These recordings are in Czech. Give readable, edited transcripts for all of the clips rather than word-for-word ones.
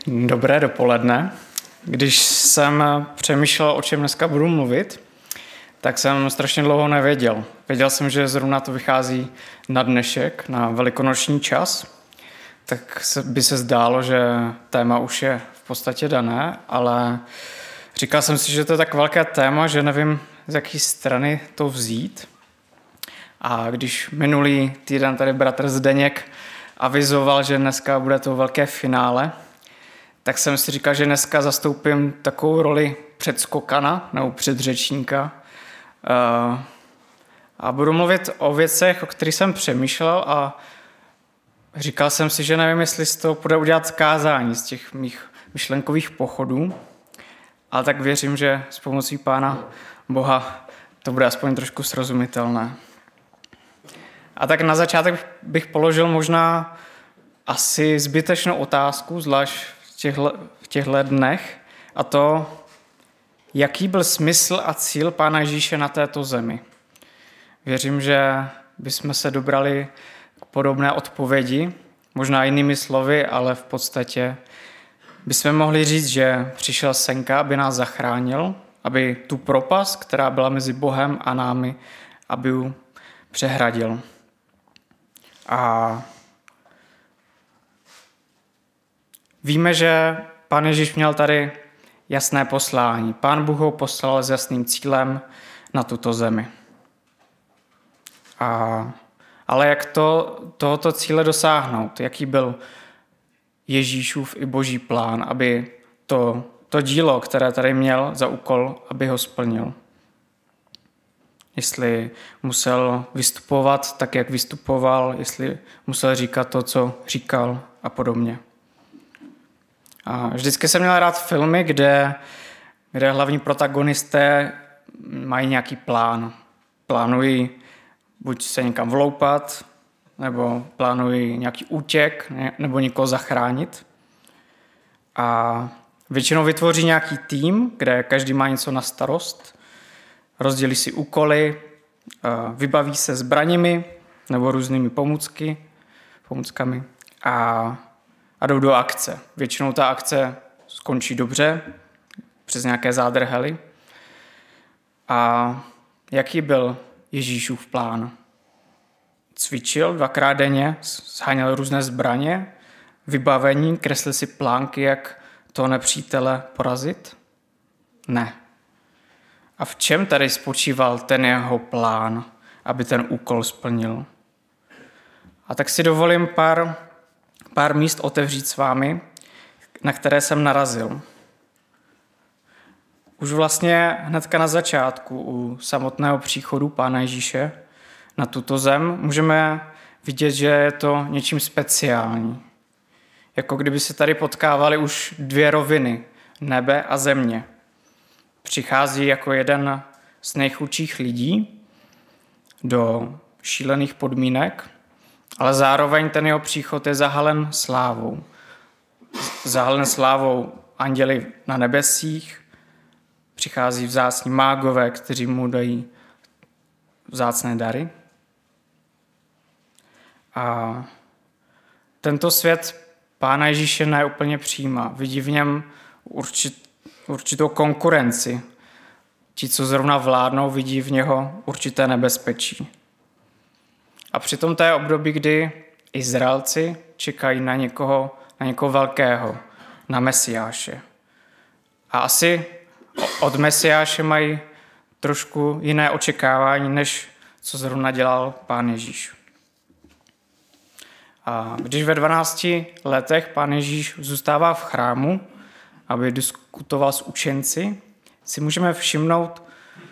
Dobré dopoledne. Když jsem přemýšlel, o čem dneska budu mluvit, tak jsem strašně dlouho nevěděl. Věděl jsem, že zrovna to vychází na dnešek, na velikonoční čas, tak by se zdálo, že téma už je v podstatě dané, ale říkal jsem si, že to je tak velké téma, že nevím, z jaké strany to vzít. A když minulý týden tady bratr Zdeněk avizoval, že dneska bude to velké finále, tak jsem si říkal, že dneska zastoupím takovou roli předskokana nebo předřečníka a budu mluvit o věcech, o kterých jsem přemýšlel a říkal jsem si, že nevím, jestli z toho půjde udělat kázání z těch mých myšlenkových pochodů, ale tak věřím, že s pomocí Pána Boha to bude aspoň trošku srozumitelné. A tak na začátek bych položil možná asi zbytečnou otázku, zvlášť v těchto dnech, a to, jaký byl smysl a cíl Pána Ježíše na této zemi. Věřím, že bychom se dobrali k podobné odpovědi, možná jinými slovy, ale v podstatě bychom mohli říct, že přišel senka, aby nás zachránil, aby tu propast, která byla mezi Bohem a námi, aby ji přehradil. A víme, že Pán Ježíš měl tady jasné poslání. Pán Bůh ho poslal s jasným cílem na tuto zemi. Ale jak tohoto cíle dosáhnout? Jaký byl Ježíšův i Boží plán, aby to dílo, které tady měl za úkol, aby ho splnil? Jestli musel vystupovat tak, jak vystupoval, jestli musel říkat to, co říkal a podobně. A vždycky jsem měl rád filmy, kde hlavní protagonisté mají nějaký plán. Plánují buď se někam vloupat, nebo plánují nějaký útěk, nebo někoho zachránit. A většinou vytvoří nějaký tým, kde každý má něco na starost, rozdělí si úkoly, vybaví se zbraněmi nebo různými pomůckami a jdou do akce. Většinou ta akce skončí dobře, přes nějaké zádrhely. A jaký byl Ježíšův plán? Cvičil 2krát denně, sháněl různé zbraně, vybavení, kreslil si plánky, jak toho nepřítele porazit? Ne. A v čem tady spočíval ten jeho plán, aby ten úkol splnil? A tak si dovolím pár míst otevřít s vámi, na které jsem narazil. Už vlastně hnedka na začátku u samotného příchodu Pána Ježíše na tuto zem můžeme vidět, že je to něčím speciální. Jako kdyby se tady potkávaly už dvě roviny, nebe a země. Přichází jako jeden z nejchudších lidí do šílených podmínek, ale zároveň ten jeho příchod je zahalen slávou. Zahalen slávou anděli na nebesích, přichází vzácní mágové, kteří mu dají vzácné dary. A tento svět Pána Ježíše neúplně přijímá. Vidí v něm určitou konkurenci. Ti, co zrovna vládnou, vidí v něho určité nebezpečí. A přitom to je období, kdy Izraelci čekají na někoho velkého, na Mesiáše. A asi od Mesiáše mají trošku jiné očekávání, než co zrovna dělal Pán Ježíš. A když ve 12 letech Pán Ježíš zůstává v chrámu, aby diskutoval s učenci, si můžeme všimnout,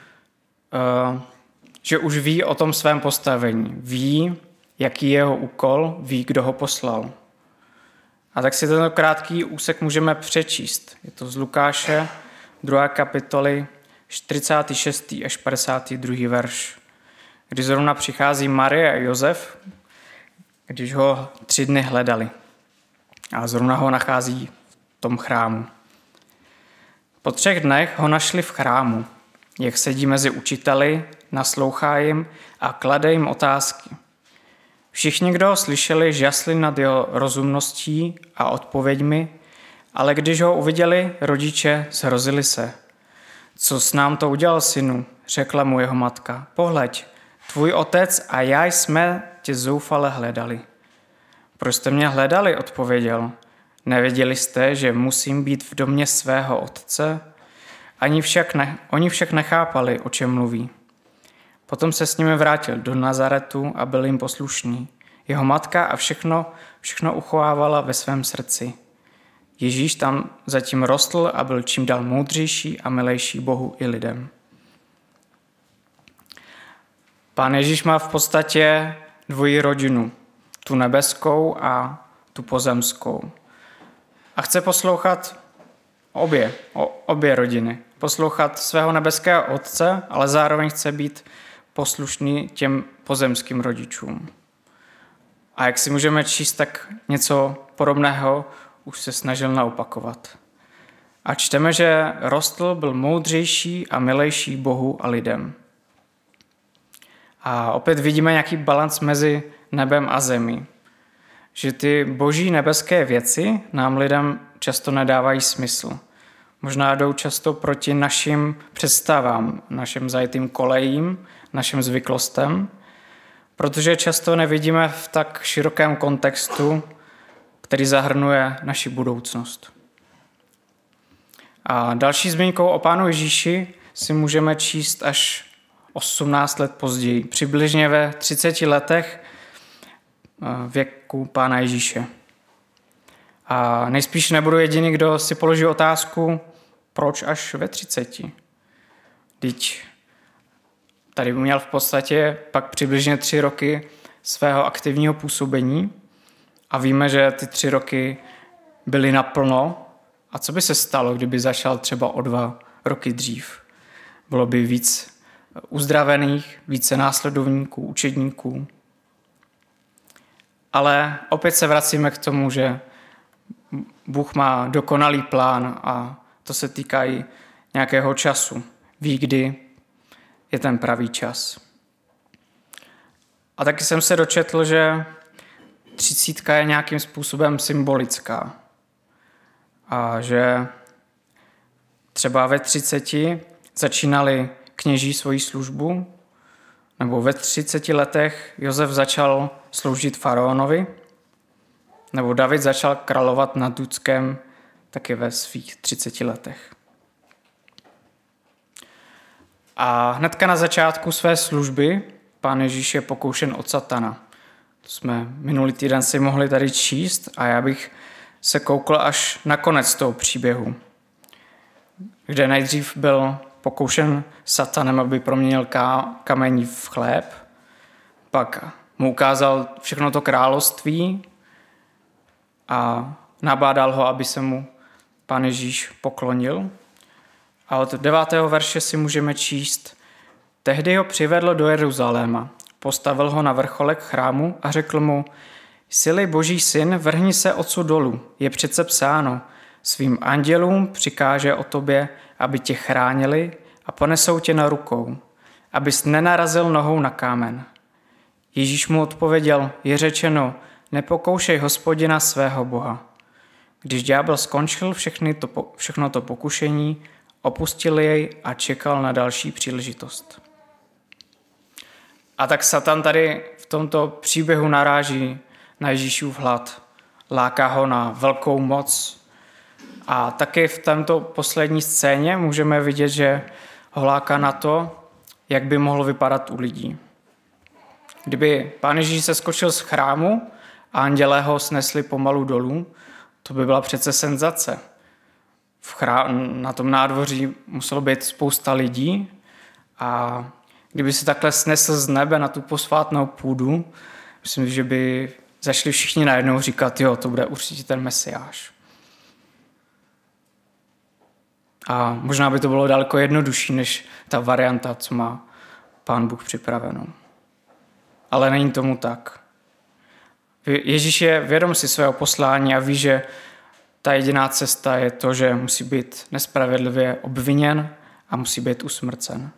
že už ví o tom svém postavení. Ví, jaký je jeho úkol, ví, kdo ho poslal. A tak si tento krátký úsek můžeme přečíst. Je to z Lukáše, 2. kapitoly, 46. až 52. verš, kdy zrovna přichází Marie a Josef, když ho 3 dny hledali. A zrovna ho nachází v tom chrámu. Po 3 dnech ho našli v chrámu, jak sedí mezi učiteli, naslouchá jim a klade jim otázky. Všichni, kdo ho slyšeli, žasli nad jeho rozumností a odpověďmi Ale když ho uviděli, rodiče zhrozili se. Co s nám to udělal, synu? Řekla mu jeho matka. Pohleď, tvůj otec a já jsme tě zoufale hledali. Proč jste mě hledali, odpověděl. Nevěděli jste, že musím být v domě svého otce? Oni však nechápali, o čem mluví. Potom se s nimi vrátil do Nazaretu a byl jim poslušný. Jeho matka a všechno uchovávala ve svém srdci. Ježíš tam zatím rostl a byl čím dál moudřejší a milejší Bohu i lidem. Pán Ježíš má v podstatě dvojí rodinu, tu nebeskou a tu pozemskou. A chce poslouchat obě rodiny. Poslouchat svého nebeského otce, ale zároveň chce být poslušný těm pozemským rodičům. A jak si můžeme číst, tak něco podobného už se snažil naopakovat. A čteme, že rostl, byl moudřejší a milejší Bohu a lidem. A opět vidíme nějaký balanc mezi nebem a zemí. Že ty boží nebeské věci nám lidem často nedávají smysl. Možná jdou často proti našim představám, našim zajetým kolejím, našim zvyklostem, protože často nevidíme v tak širokém kontextu, který zahrnuje naši budoucnost. A další zmínkou o Pánu Ježíši si můžeme číst až 18 let později, přibližně ve 30 letech věku Pána Ježíše. A nejspíš nebudu jediný, kdo si položí otázku, proč až ve 30? Vždyť tady měl v podstatě pak přibližně 3 roky svého aktivního působení a víme, že ty 3 roky byly naplno. A co by se stalo, kdyby začal třeba o 2 roky dřív? Bylo by víc uzdravených, více následovníků, učedníků. Ale opět se vracíme k tomu, že Bůh má dokonalý plán a to se týká i nějakého času. Ví, kdy je ten pravý čas. A taky jsem se dočetl, že 30 je nějakým způsobem symbolická. A že třeba ve 30 začínali kněží svoji službu, nebo ve 30 letech Josef začal sloužit faraonovi, nebo David začal královat nad Judskem taky ve svých 30 letech. A hnedka na začátku své služby Pán Ježíš je pokoušen od satana. To jsme minulý týden si mohli tady číst a já bych se koukl až na konec toho příběhu, kde nejdřív byl pokoušen satanem, aby proměnil kamení v chléb, pak mu ukázal všechno to království a nabádal ho, aby se mu Pán Ježíš poklonil. A od 9. verše si můžeme číst: Tehdy ho přivedl do Jeruzaléma, postavil ho na vrcholek chrámu a řekl mu: Jsi-li Boží syn, vrhni se odsud dolů, je přece psáno, svým andělům přikáže o tobě, aby tě chránili a ponesou tě na rukou, abys nenarazil nohou na kámen. Ježíš mu odpověděl: Je řečeno, nepokoušej Hospodina svého Boha. Když ďábel skončil všechno to pokušení, opustil jej a čekal na další příležitost. A tak Satan tady v tomto příběhu naráží na Ježíšův hlad. Láká ho na velkou moc. A taky v této poslední scéně můžeme vidět, že ho láká na to, jak by mohlo vypadat u lidí. Kdyby Pán Ježíš se skočil z chrámu a andělé ho snesli pomalu dolů, to by byla přece senzace. Na tom nádvoří muselo být spousta lidí a kdyby se takhle snesl z nebe na tu posvátnou půdu, myslím, že by začali všichni najednou říkat, jo, to bude určitě ten Mesiáš. A možná by to bylo daleko jednodušší, než ta varianta, co má Pán Bůh připravenou. Ale není tomu tak. Ježíš je vědom si svého poslání a ví, že ta jediná cesta je to, že musí být nespravedlivě obviněn a musí být usmrcen.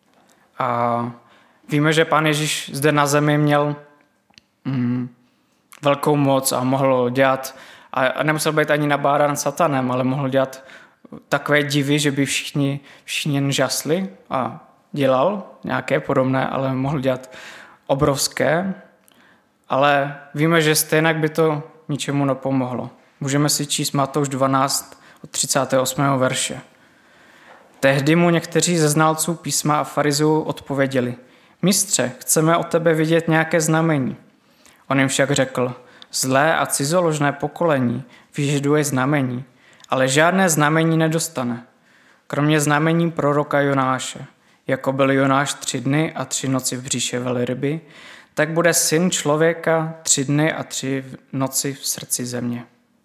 A víme, že Pán Ježíš zde na zemi měl velkou moc a mohl dělat, a nemusel být ani nabádán satanem, ale mohl dělat takové divy, že by všichni jen žasli, a dělal nějaké podobné, ale mohl dělat obrovské, ale víme, že stejně by to ničemu nepomohlo. Můžeme si číst Matouš 12 od 38. verše. Tehdy mu někteří ze znalců písma a farizeů odpověděli: Mistře, chceme od tebe vidět nějaké znamení. On jim však řekl: Zlé a cizoložné pokolení vyžaduje znamení, ale žádné znamení nedostane, kromě znamení proroka Jonáše. Jako byl Jonáš 3 dny a 3 noci v břiše velryby, tak bude Syn člověka 3 dny a 3 noci v srdci země.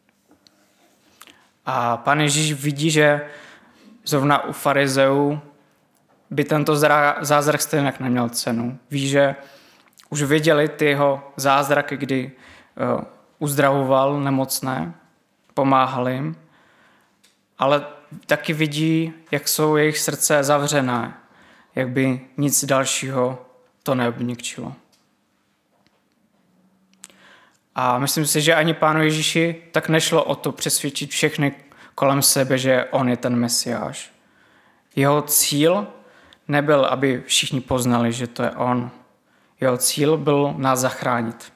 A Pán Ježíš vidí, že zrovna u farizeů by tento zázrak stejně neměl cenu. Ví, že už viděli ty jeho zázraky, kdy uzdravoval nemocné, pomáhal jim, ale taky vidí, jak jsou jejich srdce zavřené, jak by nic dalšího to neobnikčilo. A myslím si, že ani Pánu Ježíši tak nešlo o to přesvědčit všechny kolem sebe, že on je ten Mesiáš. Jeho cíl nebyl, aby všichni poznali, že to je on. Jeho cíl byl nás zachránit.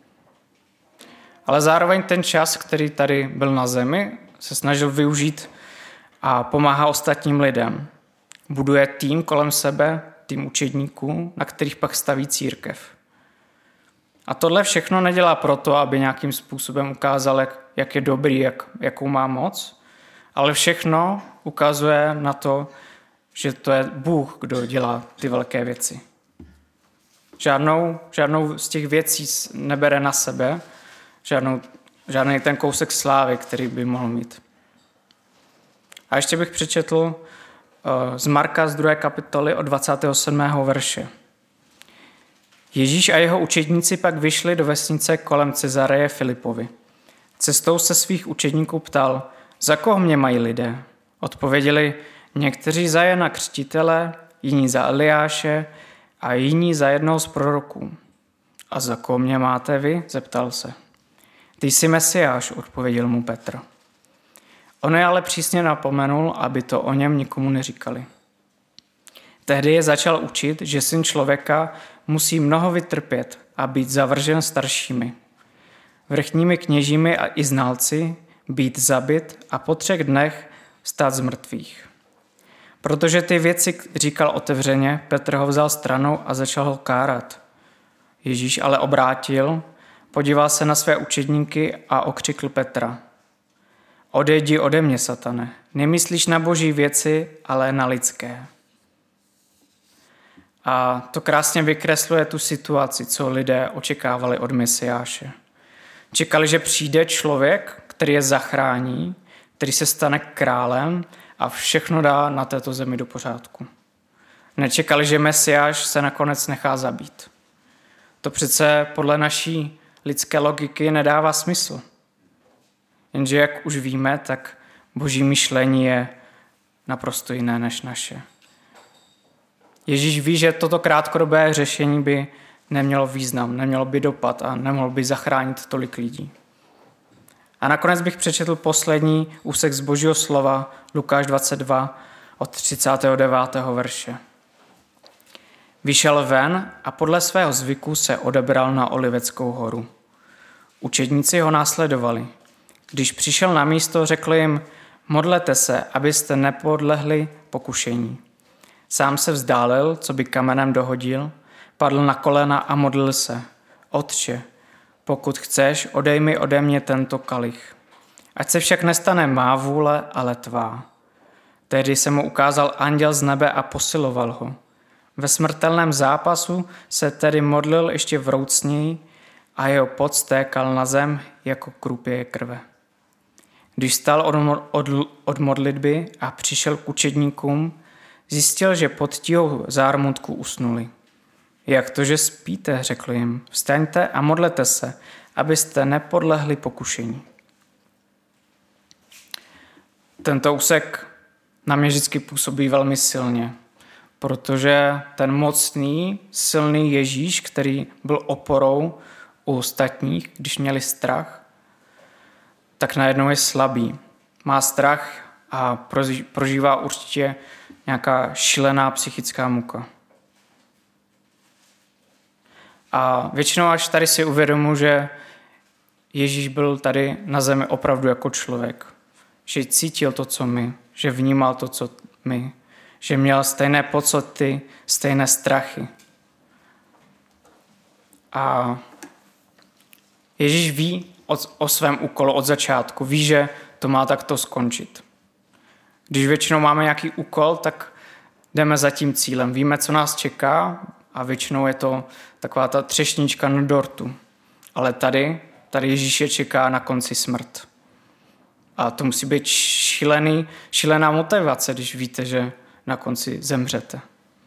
Ale zároveň ten čas, který tady byl na zemi, se snažil využít a pomáhá ostatním lidem. Buduje tým kolem sebe, tým učedníků, na kterých pak staví církev. A tohle všechno nedělá proto, aby nějakým způsobem ukázal, jak je dobrý, jakou má moc, ale všechno ukazuje na to, že to je Bůh, kdo dělá ty velké věci. Žádnou z těch věcí nebere na sebe, žádný ten kousek slávy, který by mohl mít. A ještě bych přečetl z Marka z 2. kapitoly od 27. verše. Ježíš a jeho učedníci pak vyšli do vesnice kolem Cezareje Filipovi. Cestou se svých učedníků ptal: Za koho mě mají lidé? Odpověděli: Někteří za Jana Křtitele, jiní za Eliáše a jiní za jednoho z proroků. A za koho mě máte vy? Zeptal se. Ty jsi Mesiáš, odpověděl mu Petr. On je ale přísně napomenul, aby to o něm nikomu neříkali. Tehdy je začal učit, že Syn člověka musí mnoho vytrpět a být zavržen staršími, vrchními kněžími a i znalci, být zabit a po 3 dnech stát z mrtvých. Protože ty věci říkal otevřeně, Petr ho vzal stranou a začal ho kárat. Ježíš ale obrátil, podíval se na své učedníky a okřikl Petra: Odejdi ode mě, satane, nemyslíš na boží věci, ale na lidské. A to krásně vykresluje tu situaci, co lidé očekávali od Mesiáše. Čekali, že přijde člověk, který je zachrání, který se stane králem a všechno dá na této zemi do pořádku. Nečekali, že Mesiáš se nakonec nechá zabít. To přece podle naší lidské logiky nedává smysl. Jenže jak už víme, tak boží myšlení je naprosto jiné než naše. Ježíš ví, že toto krátkodobé řešení by nemělo význam, nemělo by dopad a nemohlo by zachránit tolik lidí. A nakonec bych přečetl poslední úsek z Božího slova, Lukáš 22 od 39. verše. Vyšel ven a podle svého zvyku se odebral na Oliveckou horu. Učedníci ho následovali. Když přišel na místo, řekl jim: Modlete se, abyste nepodlehli pokušení. Sám se vzdálil, co by kamenem dohodil, padl na kolena a modlil se: Otče, pokud chceš, odej mi ode mě tento kalich. Ať se však nestane má vůle, ale tvá. Tehdy se mu ukázal anděl z nebe a posiloval ho. Ve smrtelném zápasu se tedy modlil ještě vroucněji a jeho pot stékal na zem jako krupě krve. Když stal od modlitby a přišel k učedníkům, zjistil, že pod tíhou zármutku usnuli. Jak to, že spíte, řekl jim, vstaňte a modlete se, abyste nepodlehli pokušení. Tento úsek na mě vždycky působí velmi silně, protože ten mocný, silný Ježíš, který byl oporou u ostatních, když měli strach, tak najednou je slabý. Má strach a prožívá určitě nějaká šílená psychická muka. A většinou až tady si uvědomuji, že Ježíš byl tady na zemi opravdu jako člověk. Že cítil to, co my, že vnímal to, co my, že měl stejné pocity, stejné strachy. A Ježíš ví o svém úkolu od začátku, ví, že to má takto skončit. Když většinou máme nějaký úkol, tak jdeme za tím cílem. Víme, co nás čeká a většinou je to taková ta třešnička na dortu. Ale tady Ježíše čeká na konci smrt. A to musí být šílená motivace, když víte, že na konci zemřete.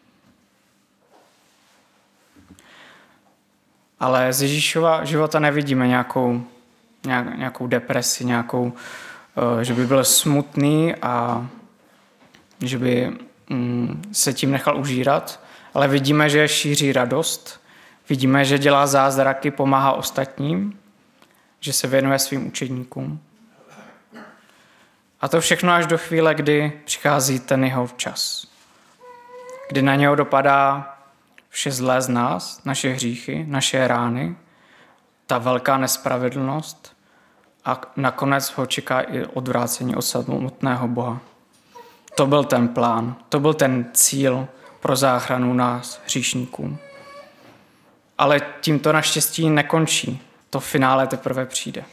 Ale z Ježíšova života nevidíme nějakou depresi, že by byl smutný a že by se tím nechal užírat, ale vidíme, že šíří radost, vidíme, že dělá zázraky, pomáhá ostatním, že se věnuje svým učedníkům. A to všechno až do chvíle, kdy přichází ten jeho čas. Kdy na něho dopadá vše zlé z nás, naše hříchy, naše rány, ta velká nespravedlnost a nakonec ho čeká i odvrácení od samotného Boha. To byl ten plán, to byl ten cíl pro záchranu nás, hříšníků. Ale tím to naštěstí nekončí. To finále teprve přijde.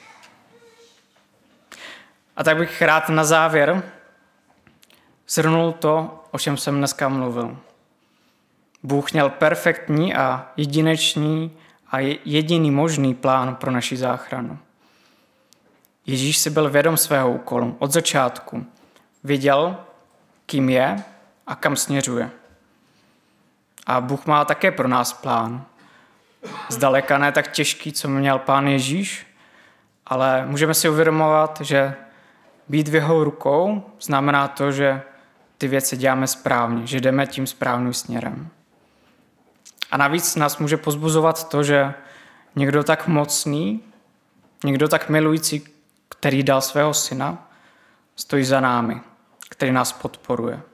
A tak bych rád na závěr shrnul to, o čem jsem dneska mluvil. Bůh měl perfektní a jedinečný a jediný možný plán pro naši záchranu. Ježíš si byl vědom svého úkolu od začátku. Věděl, kým je a kam směřuje. A Bůh má také pro nás plán. Zdaleka ne tak těžký, co měl Pán Ježíš, ale můžeme si uvědomovat, že být v jeho rukou znamená to, že ty věci děláme správně, že jdeme tím správným směrem. A navíc nás může pozbuzovat to, že někdo tak mocný, někdo tak milující, který dal svého syna, stojí za námi, který nás podporuje.